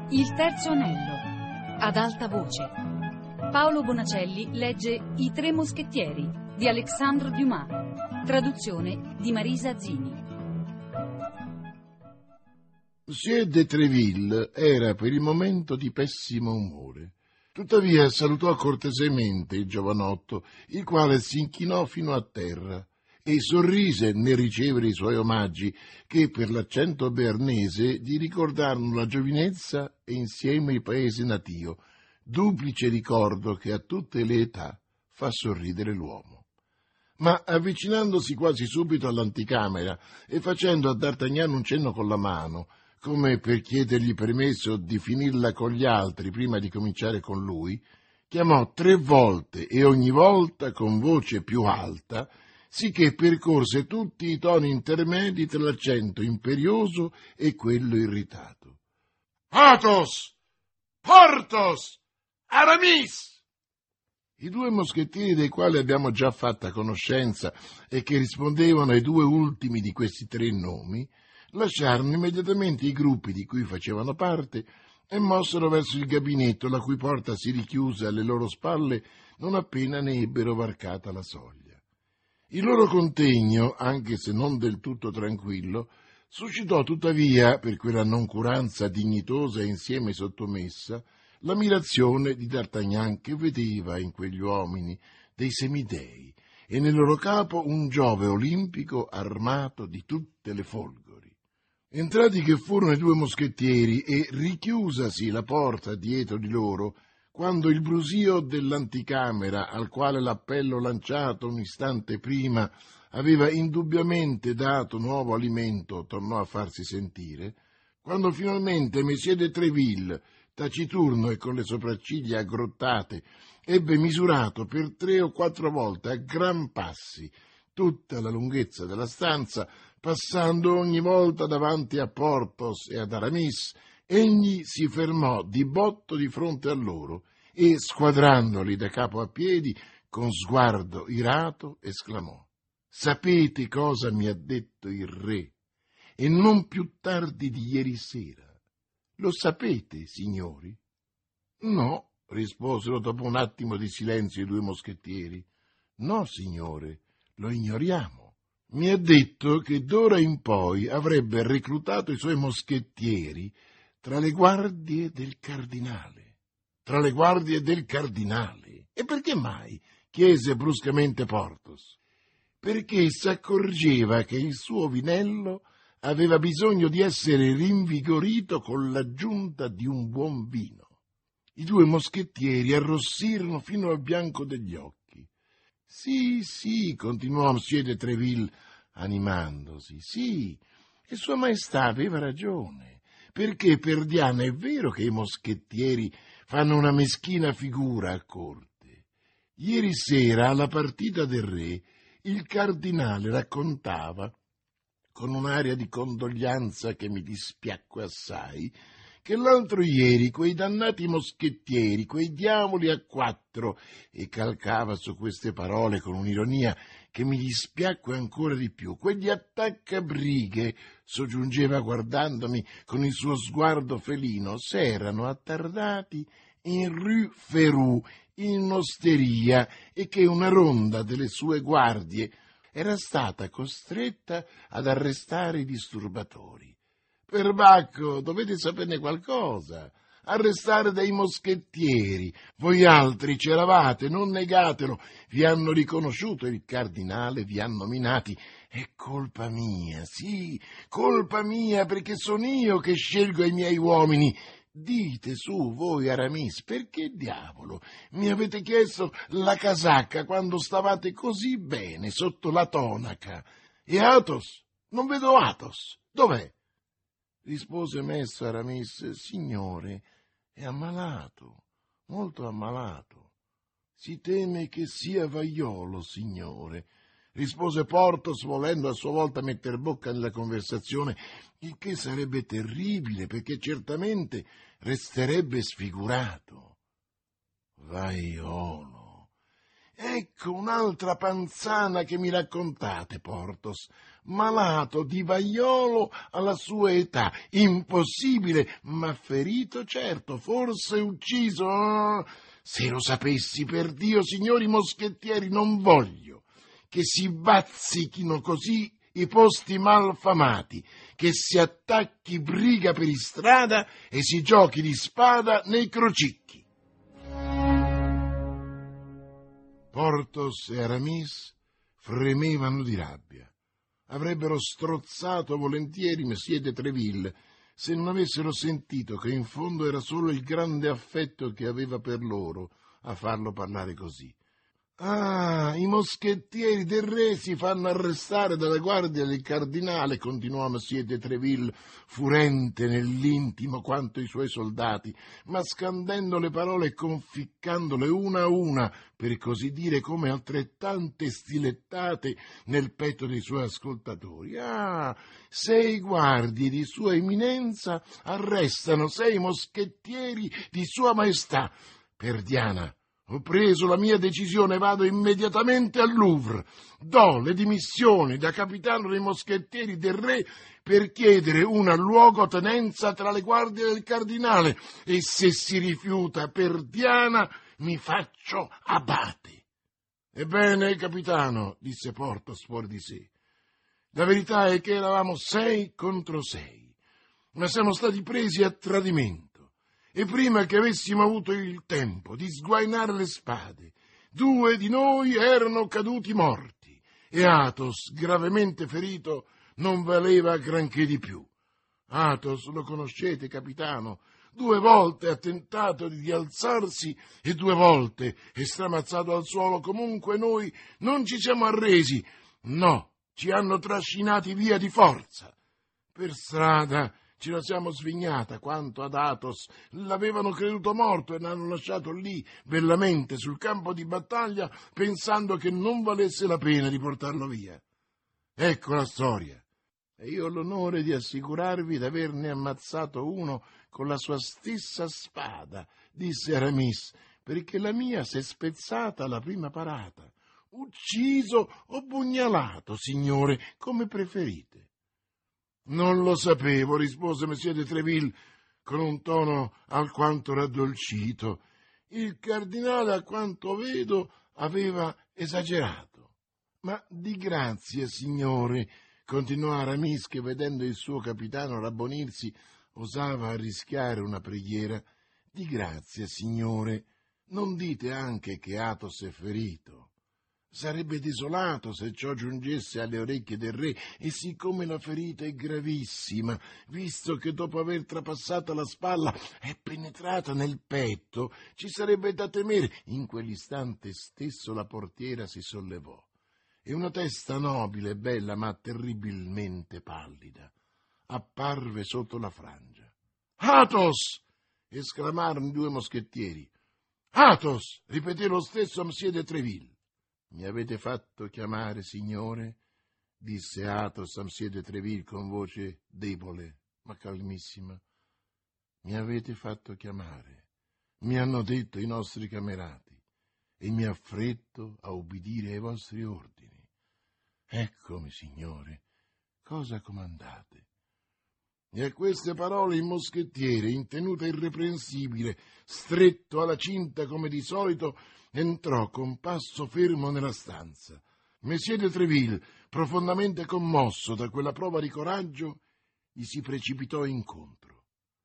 Il terzo anello, ad alta voce. Paolo Bonacelli legge I tre moschettieri di Alexandre Dumas, traduzione di Marisa Zini. Monsieur de Treville era per il momento di pessimo umore. Tuttavia salutò cortesemente il giovanotto, il quale si inchinò fino a terra e sorrise nel ricevere i suoi omaggi, che per l'accento bearnese gli ricordarono la giovinezza e insieme il paese natio, duplice ricordo che a tutte le età fa sorridere l'uomo. Ma avvicinandosi quasi subito all'anticamera e facendo a D'Artagnan un cenno con la mano, come per chiedergli permesso di finirla con gli altri prima di cominciare con lui, chiamò 3 volte e ogni volta con voce più alta, sicché percorse tutti i toni intermedi tra l'accento imperioso e quello irritato. «Athos! Porthos! Aramis!» I 2 moschettieri dei quali abbiamo già fatta conoscenza e che rispondevano ai 2 ultimi di questi 3 nomi, lasciarono immediatamente i gruppi di cui facevano parte e mossero verso il gabinetto, la cui porta si richiuse alle loro spalle non appena ne ebbero varcata la soglia. Il loro contegno, anche se non del tutto tranquillo, suscitò tuttavia, per quella noncuranza dignitosa e insieme sottomessa, l'ammirazione di D'Artagnan, che vedeva in quegli uomini dei semidei e nel loro capo un Giove olimpico armato di tutte le folgori. Entrati che furono i 2 moschettieri e richiusasi la porta dietro di loro, quando il brusio dell'anticamera, al quale l'appello lanciato un istante prima aveva indubbiamente dato nuovo alimento, tornò a farsi sentire, quando finalmente Monsieur de Treville, taciturno e con le sopracciglia aggrottate, ebbe misurato per 3 o 4 volte a gran passi tutta la lunghezza della stanza, passando ogni volta davanti a Porthos e ad Aramis, egli si fermò di botto di fronte a loro e, squadrandoli da capo a piedi, con sguardo irato, esclamò: «Sapete cosa mi ha detto il re? E non più tardi di ieri sera. Lo sapete, signori?» «No», risposero dopo un attimo di silenzio i 2 moschettieri. «No, signore, lo ignoriamo. Mi ha detto che d'ora in poi avrebbe reclutato i suoi moschettieri tra le guardie del cardinale». «Tra le guardie del cardinale? E perché mai?» chiese bruscamente Porthos. «Perché s'accorgeva che il suo vinello aveva bisogno di essere rinvigorito con l'aggiunta di un buon vino». I 2 moschettieri arrossirono fino al bianco degli occhi. «Sì, sì», continuò Monsieur de Treville, animandosi, «sì, e Sua Maestà aveva ragione, perché per Diana è vero che i moschettieri fanno una meschina figura a corte. Ieri sera, alla partita del re, il cardinale raccontava, con un'aria di condoglianza che mi dispiacque assai, che l'altro ieri quei dannati moschettieri, quei diavoli a 4, e calcava su queste parole con un'ironia che mi dispiacque ancora di più, quegli attaccabrighe, soggiungeva guardandomi con il suo sguardo felino, s'erano attardati in Rue Férou, in osteria, e che una ronda delle sue guardie era stata costretta ad arrestare i disturbatori. Perbacco, dovete saperne qualcosa. Arrestare dei moschettieri. Voi altri c'eravate, non negatelo. Vi hanno riconosciuto il cardinale, vi hanno nominati. È colpa mia, sì, colpa mia, perché son io che scelgo i miei uomini. Dite su, voi Aramis, perché diavolo mi avete chiesto la casacca quando stavate così bene sotto la tonaca? E Athos? Non vedo Athos. Dov'è? Rispose mesto Aramis: «Signore, è ammalato, molto ammalato». «Si teme che sia vaiolo, signore», rispose Porthos, volendo a sua volta metter bocca nella conversazione, il che sarebbe terribile, perché certamente resterebbe sfigurato. «Vaiolo? Ecco un'altra panzana che mi raccontate, Porthos. Malato di vaiolo alla sua età, impossibile, ma ferito certo, forse ucciso. Se lo sapessi, per Dio, signori moschettieri, non voglio che si bazzichino così i posti malfamati, che si attacchi briga per istrada e si giochi di spada nei crocicchi. Porthos e Aramis fremevano di rabbia. Avrebbero strozzato volentieri Messie de Treville se non avessero sentito che in fondo era solo il grande affetto che aveva per loro a farlo parlare così. «Ah, i moschettieri del re si fanno arrestare dalla guardia del cardinale», continuò Messie de Treville, furente nell'intimo quanto i suoi soldati, ma scandendo le parole e conficcandole una a una, per così dire, come altrettante stilettate nel petto dei suoi ascoltatori. «Ah, 6 guardie di sua eminenza arrestano 6 moschettieri di sua maestà. Per Diana, ho preso la mia decisione, vado immediatamente al Louvre, do le dimissioni da capitano dei moschettieri del re per chiedere una luogotenenza tra le guardie del cardinale e se si rifiuta per Diana mi faccio abate». «Ebbene, capitano», disse Porthos fuori di sé, «la verità è che eravamo 6 contro 6, ma siamo stati presi a tradimento. E prima che avessimo avuto il tempo di sguainare le spade, 2 di noi erano caduti morti, e Athos, gravemente ferito, non valeva granché di più. Athos, lo conoscete, capitano, 2 volte ha tentato di alzarsi e 2 volte è stramazzato al suolo. Comunque noi non ci siamo arresi, no, ci hanno trascinati via di forza. Per strada ce la siamo svignata. Quanto ad Athos, l'avevano creduto morto e l'hanno lasciato lì, bellamente, sul campo di battaglia, pensando che non valesse la pena di portarlo via. Ecco la storia. E io ho l'onore di assicurarvi d'averne ammazzato uno con la sua stessa spada», disse Aramis, «perché la mia s'è spezzata alla prima parata. Ucciso o pugnalato, signore, come preferite». «Non lo sapevo», rispose Messie de Treville con un tono alquanto raddolcito. «Il cardinale, a quanto vedo, aveva esagerato». «Ma di grazia, signore», continuò Aramis, che vedendo il suo capitano rabbonirsi osava arrischiare una preghiera, «di grazia, signore, non dite anche che Athos è ferito. Sarebbe desolato se ciò giungesse alle orecchie del re, e siccome la ferita è gravissima, visto che dopo aver trapassato la spalla è penetrata nel petto, ci sarebbe da temere». In quell'istante stesso la portiera si sollevò e una testa nobile e bella, ma terribilmente pallida, apparve sotto la frangia. «Athos!» esclamarono i 2 moschettieri. «Athos!» ripeté lo stesso Messie de Treville. «Mi avete fatto chiamare, signore?» disse Athos a Messie de Treville con voce debole ma calmissima. «Mi avete fatto chiamare, mi hanno detto i nostri camerati, e mi affretto a ubbidire ai vostri ordini. Eccomi, signore, cosa comandate?» E a queste parole il moschettiere, in tenuta irreprensibile, stretto alla cinta come di solito, entrò con passo fermo nella stanza. Messie de Treville, profondamente commosso da quella prova di coraggio, gli si precipitò incontro.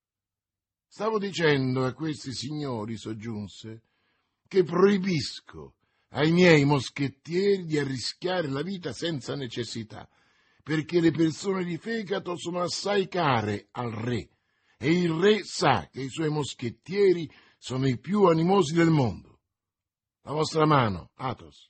«Stavo dicendo a questi signori», soggiunse, «che proibisco ai miei moschettieri di arrischiare la vita senza necessità, perché le persone di fegato sono assai care al re, e il re sa che i suoi moschettieri sono i più animosi del mondo. La vostra mano, Athos».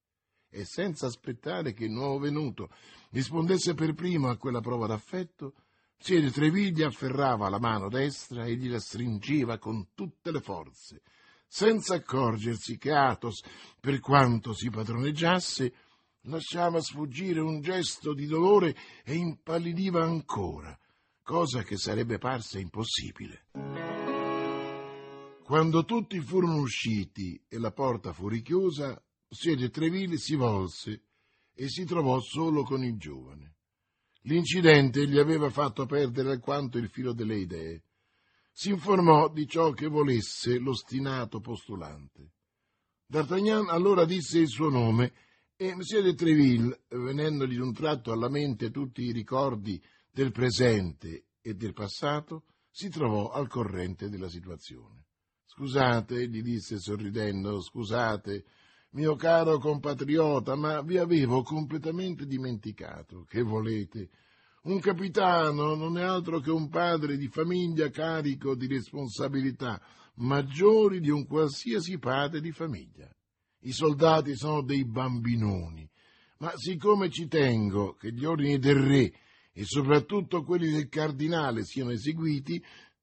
E senza aspettare che il nuovo venuto rispondesse per primo a quella prova d'affetto, Messie de Treville gli afferrava la mano destra e gliela stringeva con tutte le forze, senza accorgersi che Athos, per quanto si padroneggiasse, lasciava sfuggire un gesto di dolore e impallidiva ancora, cosa che sarebbe parsa impossibile. Quando tutti furono usciti e la porta fu richiusa, Monsieur de Treville si volse e si trovò solo con il giovane. L'incidente gli aveva fatto perdere alquanto il filo delle idee. Si informò di ciò che volesse l'ostinato postulante. D'Artagnan allora disse il suo nome e Monsieur de Treville, venendogli d'un tratto alla mente tutti i ricordi del presente e del passato, si trovò al corrente della situazione. «Scusate», gli disse sorridendo, «scusate, mio caro compatriota, ma vi avevo completamente dimenticato. Che volete? Un capitano non è altro che un padre di famiglia carico di responsabilità maggiori di un qualsiasi padre di famiglia. I soldati sono dei bambinoni, ma siccome ci tengo che gli ordini del re e soprattutto quelli del cardinale siano eseguiti»,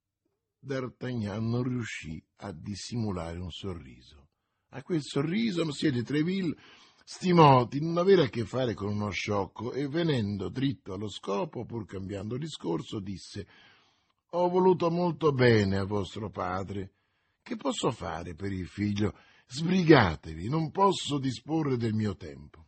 D'Artagnan non riuscì a dissimulare un sorriso. A quel sorriso Monsieur de Treville stimò di non avere a che fare con uno sciocco e, venendo dritto allo scopo, pur cambiando discorso, disse: «Ho voluto molto bene a vostro padre. Che posso fare per il figlio? Sbrigatevi, non posso disporre del mio tempo».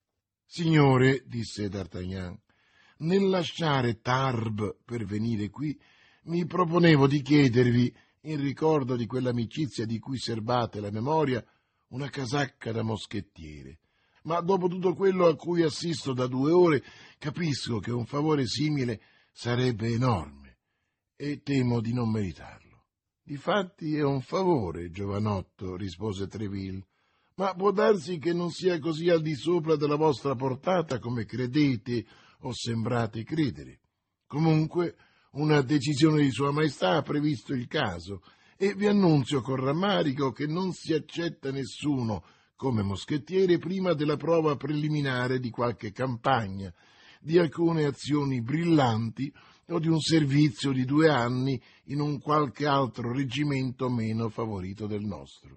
«Signore», disse D'Artagnan, «nel lasciare Tarbes per venire qui, mi proponevo di chiedervi, in ricordo di quell'amicizia di cui serbate la memoria, una casacca da moschettiere. Ma dopo tutto quello a cui assisto da 2 ore, capisco che un favore simile sarebbe enorme e temo di non meritarlo». «Difatti è un favore, giovanotto», rispose Treville, «ma può darsi che non sia così al di sopra della vostra portata come credete o sembrate credere. Comunque, una decisione di Sua Maestà ha previsto il caso e vi annunzio con rammarico che non si accetta nessuno come moschettiere prima della prova preliminare di qualche campagna, di alcune azioni brillanti o di un servizio di 2 anni in un qualche altro reggimento meno favorito del nostro».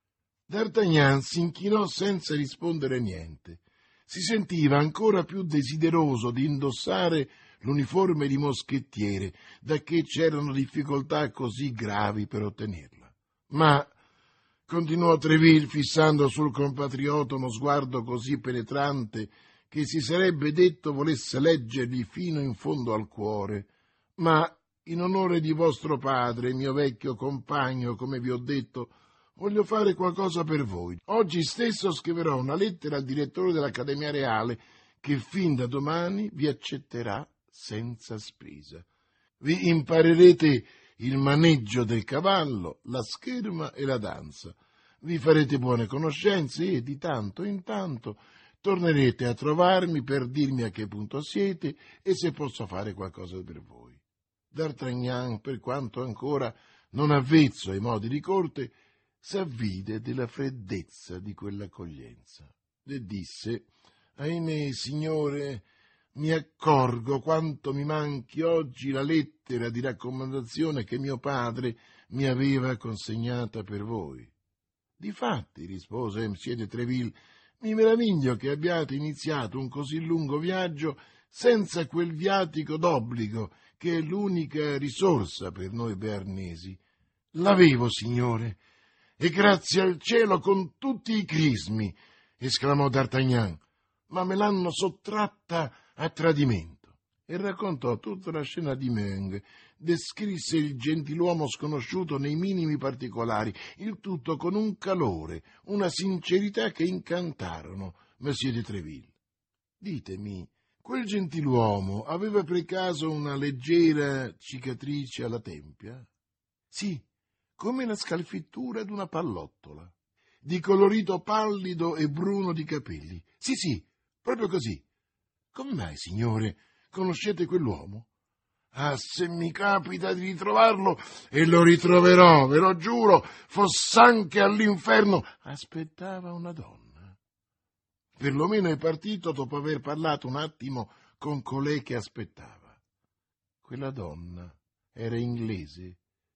D'Artagnan si inchinò senza rispondere niente. Si sentiva ancora più desideroso di indossare l'uniforme di moschettiere, dacché c'erano difficoltà così gravi per ottenerla. «Ma», continuò Treville, fissando sul compatriota uno sguardo così penetrante che si sarebbe detto volesse leggergli fino in fondo al cuore, «ma in onore di vostro padre, mio vecchio compagno, come vi ho detto, voglio fare qualcosa per voi. Oggi stesso scriverò una lettera al direttore dell'Accademia Reale che fin da domani vi accetterà senza spesa. Vi imparerete il maneggio del cavallo, la scherma e la danza. Vi farete buone conoscenze e di tanto in tanto tornerete a trovarmi per dirmi a che punto siete e se posso fare qualcosa per voi». D'Artagnan, per quanto ancora non avvezzo ai modi di corte, s'avvide della freddezza di quell'accoglienza e disse: «Ahimè, signore, mi accorgo quanto mi manchi oggi la lettera di raccomandazione che mio padre mi aveva consegnata per voi». «Difatti», rispose Monsieur de Treville, «mi meraviglio che abbiate iniziato un così lungo viaggio senza quel viatico d'obbligo che è l'unica risorsa per noi bearnesi». «L'avevo, signore, e grazie al cielo con tutti i crismi», esclamò D'Artagnan, «ma me l'hanno sottratta a tradimento». E raccontò tutta la scena di Meung, descrisse il gentiluomo sconosciuto nei minimi particolari, il tutto con un calore, una sincerità che incantarono Monsieur de Treville. «Ditemi, quel gentiluomo aveva per caso una leggera cicatrice alla tempia?» «Sì, come la scalfittura d'una pallottola, di colorito pallido e bruno di capelli. Sì, proprio così». «Come mai, signore, conoscete quell'uomo?» «Ah, se mi capita di ritrovarlo, e lo ritroverò, ve lo giuro, foss'anche all'inferno». Aspettava una donna. Perlomeno è partito dopo aver parlato un attimo con colei che aspettava. Quella donna era inglese.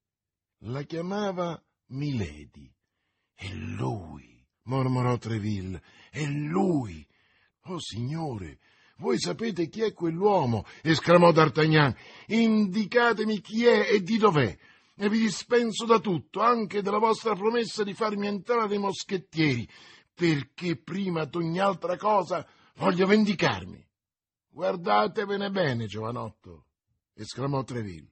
La chiamava Milady. «È lui», mormorò Treville, «è lui». «Oh, signore, voi sapete chi è quell'uomo?» esclamò D'Artagnan. «Indicatemi chi è e di dov'è, e vi dispenso da tutto, anche della vostra promessa di farmi entrare nei moschettieri. perché prima d'ogni altra cosa voglio vendicarmi. Guardatevene bene, giovanotto, esclamò Treville.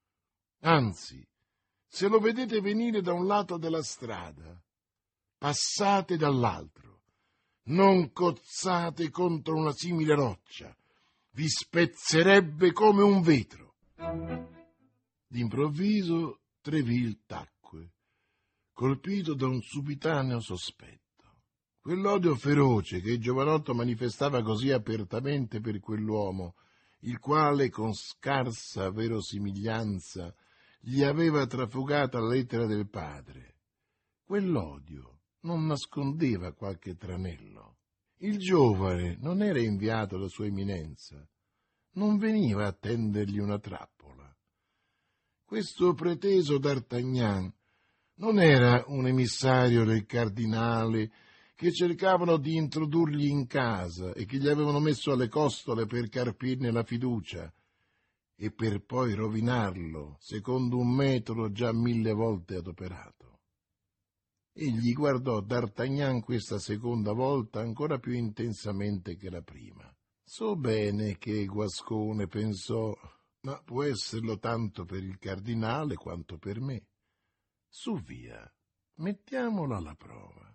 Anzi, se lo vedete venire da un lato della strada, passate dall'altro, non cozzate contro una simile roccia, vi spezzerebbe come un vetro. D'improvviso Treville tacque, colpito da un subitaneo sospetto. Quell'odio feroce che il giovanotto manifestava così apertamente per quell'uomo, il quale con scarsa verosimiglianza gli aveva trafugata la lettera del padre, quell'odio non nascondeva qualche tranello. Il giovane non era inviato alla sua eminenza, non veniva a tendergli una trappola. Questo preteso D'Artagnan non era un emissario del cardinale che cercavano di introdurgli in casa e che gli avevano messo alle costole per carpirne la fiducia e per poi rovinarlo secondo un metodo già 1000 volte adoperato. Egli guardò D'Artagnan questa seconda volta ancora più intensamente che la prima. So bene che Guascone pensò, ma può esserlo tanto per il cardinale quanto per me. Su via, mettiamolo alla prova.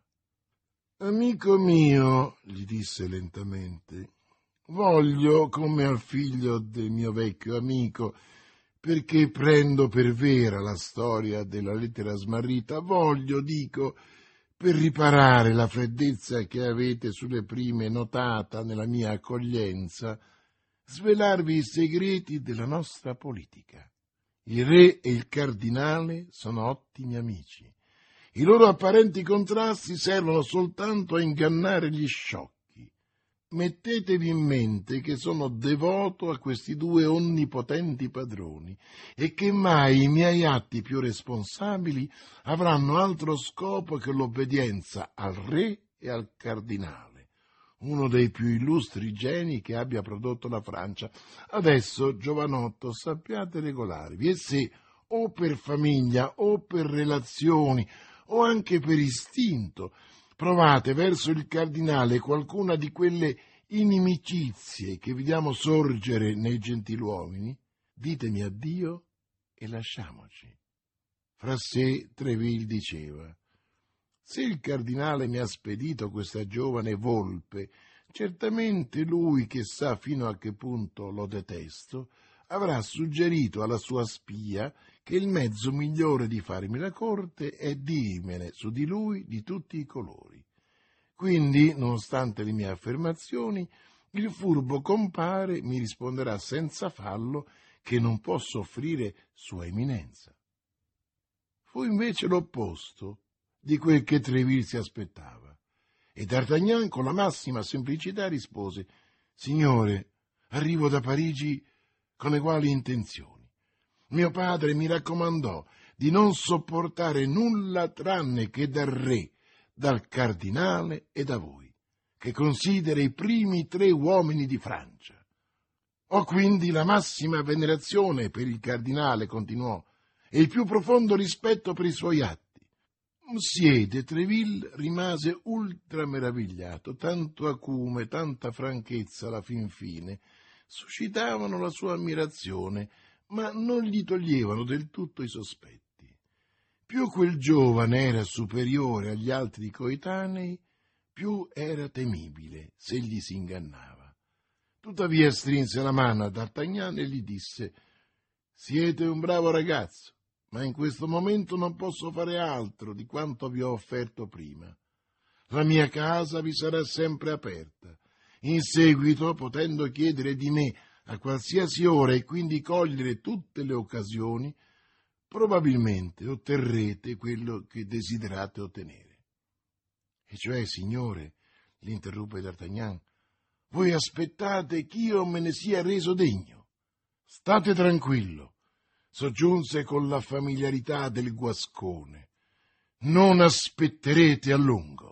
Amico mio, gli disse lentamente, voglio, come al figlio del mio vecchio amico, perché prendo per vera la storia della lettera smarrita, voglio, dico, per riparare la freddezza che avete sulle prime notata nella mia accoglienza, svelarvi i segreti della nostra politica. Il re e il cardinale sono ottimi amici. I loro apparenti contrasti servono soltanto a ingannare gli sciocchi. Mettetevi in mente che sono devoto a questi due onnipotenti padroni e che mai i miei atti più responsabili avranno altro scopo che l'obbedienza al re e al cardinale, uno dei più illustri geni che abbia prodotto la Francia. Adesso, giovanotto, sappiate regolarvi e se, o per famiglia o per relazioni, o anche per istinto, provate verso il cardinale qualcuna di quelle inimicizie che vediamo sorgere nei gentiluomini, ditemi addio e lasciamoci. Fra sé Treville diceva, se il cardinale mi ha spedito questa giovane volpe, certamente lui, che sa fino a che punto lo detesto, avrà suggerito alla sua spia che il mezzo migliore di farmi la corte è dirmene su di lui di tutti i colori. Quindi, nonostante le mie affermazioni, il furbo compare mi risponderà senza fallo che non posso offrire sua eminenza. Fu invece l'opposto di quel che Treville si aspettava, e D'Artagnan con la massima semplicità rispose, «Signore, arrivo da Parigi con eguali intenzioni. Mio padre mi raccomandò di non sopportare nulla tranne che dal re, dal cardinale e da voi, che considera i primi 3 uomini di Francia. Ho quindi la massima venerazione per il cardinale», continuò, «e il più profondo rispetto per i suoi atti». Monsieur de Treville rimase ultra meravigliato, tanto acume, tanta franchezza alla fin fine suscitavano la sua ammirazione, ma non gli toglievano del tutto i sospetti. Più quel giovane era superiore agli altri coetanei, più era temibile se gli si ingannava. Tuttavia strinse la mano a D'Artagnan e gli disse, «Siete un bravo ragazzo, ma in questo momento non posso fare altro di quanto vi ho offerto prima. La mia casa vi sarà sempre aperta. In seguito, potendo chiedere di me a qualsiasi ora e quindi cogliere tutte le occasioni, probabilmente otterrete quello che desiderate ottenere». «E cioè, signore», l'interruppe D'Artagnan, «voi aspettate ch'io me ne sia reso degno?» «State tranquillo», soggiunse con la familiarità del guascone, «non aspetterete a lungo».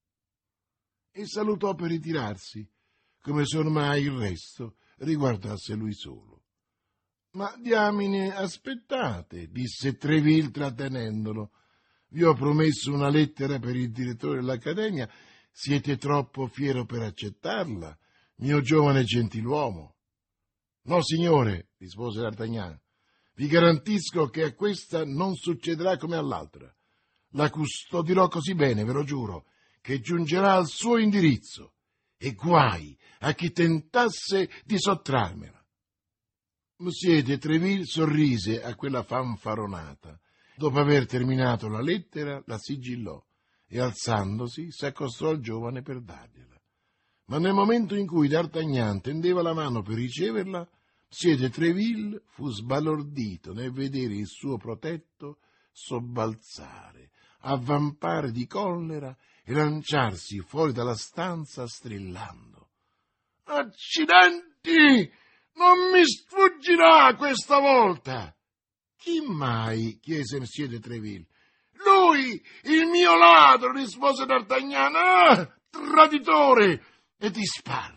E salutò per ritirarsi, come se ormai il resto riguardasse lui solo. «Ma diamine, aspettate», disse Treville trattenendolo. «Vi ho promesso una lettera per il direttore dell'Accademia. Siete troppo fiero per accettarla, mio giovane gentiluomo. No, signore, rispose D'Artagnan, vi garantisco che a questa non succederà come all'altra. La custodirò così bene, ve lo giuro, che giungerà al suo indirizzo, e guai a chi tentasse di sottrarmela. Monsieur de Tréville sorrise a quella fanfaronata. Dopo aver terminato la lettera, la sigillò e, alzandosi, s'accostò al giovane per dargliela. Ma nel momento in cui D'Artagnan tendeva la mano per riceverla, Monsieur de Tréville fu sbalordito nel vedere il suo protetto sobbalzare, avvampare di collera e lanciarsi fuori dalla stanza strillando. «Accidenti! Non mi sfuggirà questa volta!» «Chi mai?» chiese Monsieur de Tréville. «Lui, il mio ladro!» rispose D'Artagnan. «Ah, traditore!» e disparve.